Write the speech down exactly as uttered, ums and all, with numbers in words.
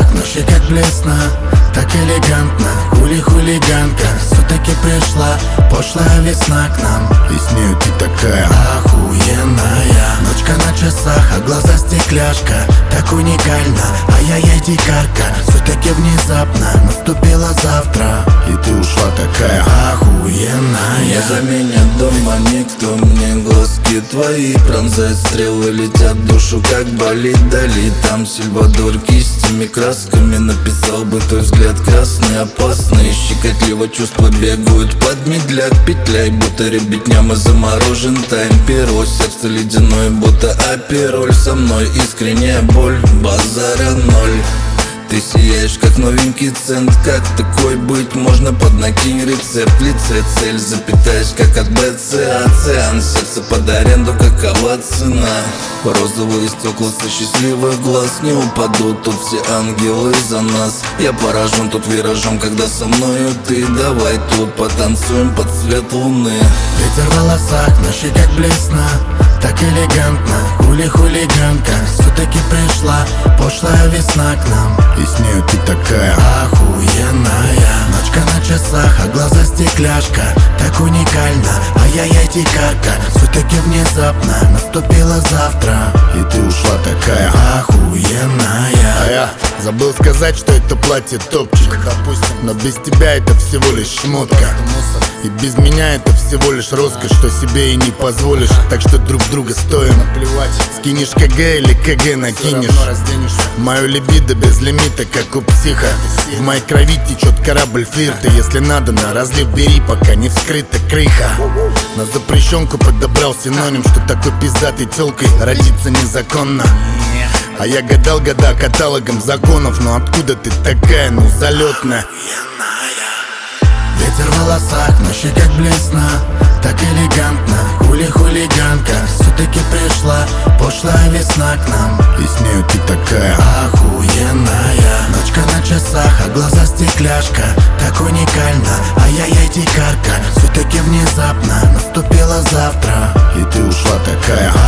на щеках блесна, так элегантно. Хули-хулиганка, все-таки пришла пошлая весна к нам. И с нею ты такая охуенная. Ночка на часах, а глаза стекляшка, так уникально. Ай-яй-яй, дикарка, все-таки внезапно наступило завтра, и ты ушла такая охуенная. Не заменят дома никто мне глазки твои. Пронзают стрелы, летят в душу, как болит Дали. Там Сальвадор кистями, красками написал бы твой взгляд красный, опасный. Щекотливо чувства бегают под медляк. Петляй, будто ребятня, мы заморожен тайм. Перо, сердце ледяное, будто апероль. Со мной искренняя боль, базара ноль. Ты сияешь, как новенький цент. Как такой быть можно? Поднакинь рецепт. В лице цель, запитаешь, как от БЦ. Оцеан, сердце под аренду, какова цена? Розовые стекла со счастливых глаз не упадут, тут все ангелы за нас. Я поражен тут виражом, когда со мною ты. Давай тут потанцуем под свет луны. Ветер в волосах, на щеках блесна, так элегантно. Хули-хулиганка, все-таки пришла пошлая весна к нам. И с нею ты такая охуенная. Ночка на часах, а глаза стекляшка, так уникально. Ай-яй-яй, дикарка, все-таки внезапно наступило завтра, и ты ушла такая охуенная. А я забыл сказать, что это платье топчик, но без тебя это всего лишь шмотка. И без меня это всего лишь роскошь, что себе и не позволишь. Так что друг друга стоим. Скинешь КГ или КГ накинешь. Мою либидо без лимита, как у психа. В моей крови течет корабль флирта. Если надо, на разлив бери, пока не вскрыта крыха. На запрещенку подобрал синоним, что такой пиздатой тёлкой родиться незаконно. А я гадал года каталогом законов. Но откуда ты такая, ну залетная? Ветер в волосах, на щеках блесна, так элегантно. Хули-хулиганка, все-таки пришла пошлая весна к нам. И с нею ты такая охуенная. Ночка на часах, а глаза стекляшка, так уникально. Ай-яй-яй, дикарка, все-таки внезапно наступило завтра, и ты ушла такая